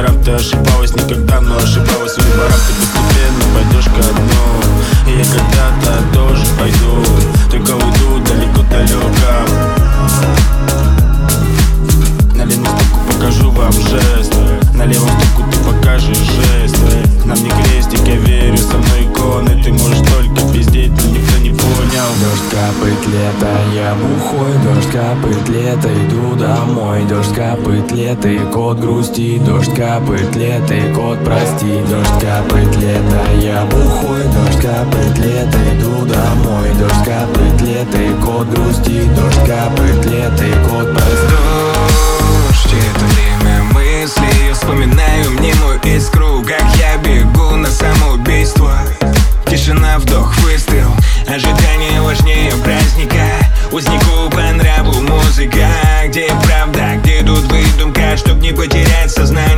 вечерам ты ошибалась никогда, но ошибалась в выборах. Ты постепенно пойдешь ко дну, и я когда-то тоже пойду, только уйду далеко-далеко. На левую стопку покажу вам жест, на левую стопку ты покажешь жест. Нам не крестик, я верю, со мной иконы. Ты можешь только пиздеть, но никто не понял. Дождь капает, лето, я бухой. Дождь капает, лето, иду домой. Дождь капает, лето, и кот грустит. Дождь капает, лето, и кот простит. Дождь капает, лето, я бухой. Дождь капает, лето, иду домой. Дождь капает, лето, и кот грустит. Дождь капает, лето, и кот простит. Дождь, это время мыслей. Я вспоминаю мнимую искру, как я бегу на самоубийство. Тишина, вдох, выстрел. Ожидание важнее праздника. Узнику по нраву музыка. Где правда, где тут выдумка, чтоб не потерять сознание.